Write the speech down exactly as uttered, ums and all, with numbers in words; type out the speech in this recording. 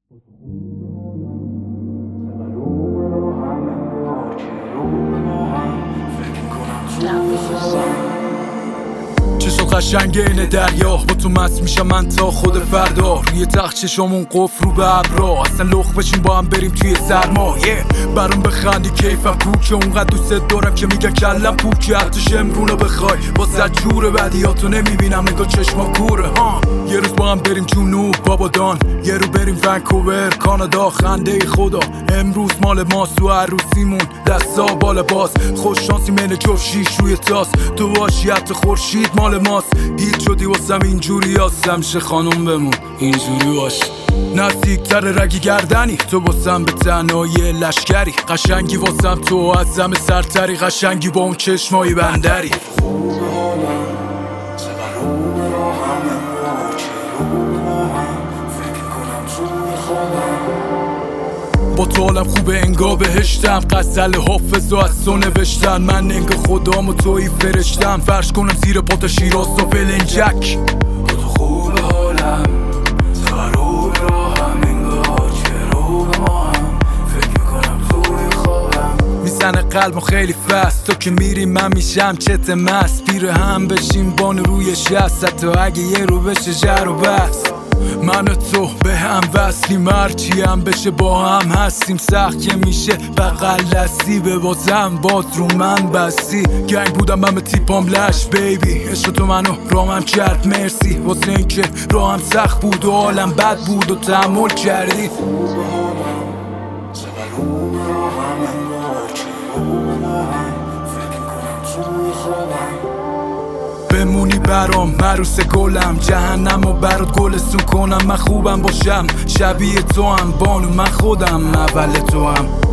چشم قشنگ اینه دریا با تو مست میشم من تا خود فردا. روی تخت چشمون قفل رو به ابرا، اصلا لخ بشیم با هم بریم توی سرما. yeah. برام بخندی کیفم کوکه، اونقدر دوست دارم که میگه کلم پوکه. حتی شمرونو بخوای واسه جور بدیاتو نمیبینم نگاه چشما کوره. ها یه روز با هم بریم جنوب بابادان، یه رو بریم ونکوور کانادا. خنده خدا امروز مال ماست و عروسیمون دستا بالا باز. خوش شانسی من جفت شیش روی تاس، تو باشی حتی خورشید مال ماست. هیچ شدی واسم اینجوری هستم شه خانم بمون اینجوری باش. نزدیکتر رگی گردنی تو واسم به تنهایی لشکری. قشنگی واسم تو از همه سرتری، قشنگی با اون چشمایی بندری. با تو حالم خوبه انگا بهشتم، غزل حافظ و از تو نوشتن. من انگا خدام و توی فرشتم، فرش کنم زیر پات شیراز و فلنجک. با تو خوبه حالم سرو به راهم، انگار که رو به ما هم فکر میکنم توی خوابم. میزنه قلبم خیلی فست، تو که میری من میشم چت مست. پیره هم بشیم بانو روی شست، حتی اگه یه رو بشه جر و بس. من و تو به هم وصلیم، هرچی هم بشه با هم هستیم. سخت که میشه بغل دستی، به بازم باز رو من بستی. گنگ بودم من به تیپام لش بیبی، عشق تو منو رامم کرد مرسی. واسه این که راهم سخت بود و حالم بد بود و تحمل کردی. بمونی برام عروس گلم، جهنم و برات گلستون کنم. من خوبم باشم شبیه تو هم بانو، من خودم اول تو هم.